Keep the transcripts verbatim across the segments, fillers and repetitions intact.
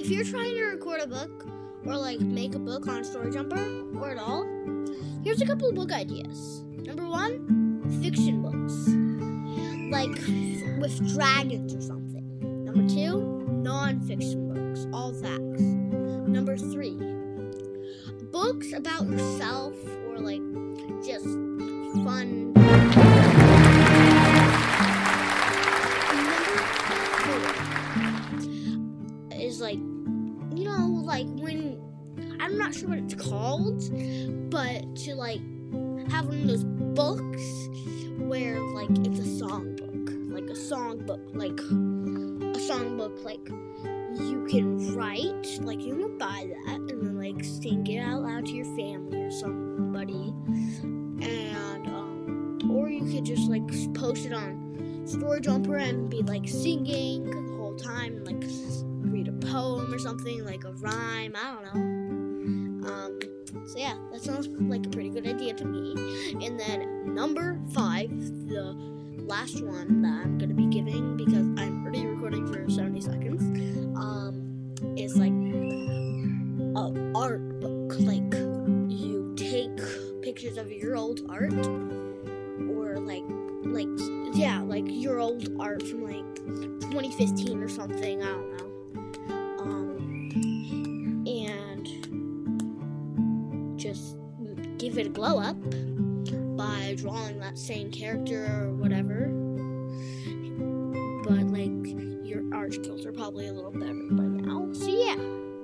if you're trying to record a book or like make a book on StoryJumper or at all, here's a couple of book ideas. Number one, fiction books, like with dragons or something. Number two, non-fiction books, all facts. Number three, books about yourself or like just fun. Is like, you know, like when, I'm not sure what it's called, but to like have one of those books where like it's a song book, like a song book, like a song book, like you can write, like you can buy that and then like sing it out loud to your family or somebody, and um, or you could just like post it on StoryJumper and be like singing the whole time, like read a poem or something, like a rhyme, I don't know. Um, so yeah, that sounds like a pretty good idea to me. And then number five, the last one that I'm going to be giving, because I'm already recording for seventy seconds, um, is like a art book. Like you take pictures of your old art, or like, like, yeah, like your old art from like twenty fifteen or something, I don't know. Just give it a glow up by drawing that same character or whatever, but like your art skills are probably a little better by now. So yeah,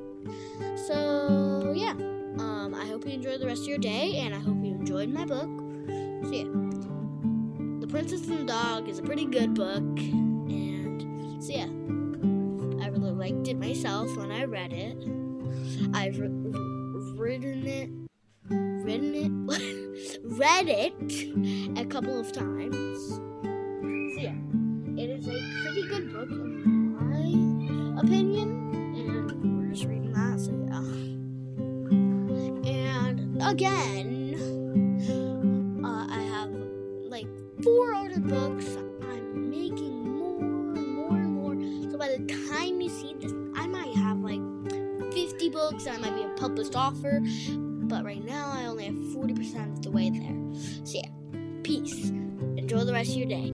so yeah, um, I hope you enjoy the rest of your day, and I hope you enjoyed my book. So yeah, The Princess and the Dog is a pretty good book, and so yeah, I really liked it myself when I read it. I've re- written it written it read it a couple of times. So yeah, it is a pretty good book in my opinion, and we're just reading that, so yeah. And again, uh, I have like four other books. I'm making more and more and more, so by the time you see this, I might have like fifty books, and I might be a published author. But right now, I only have forty percent of the way there. So yeah, peace. Enjoy the rest of your day.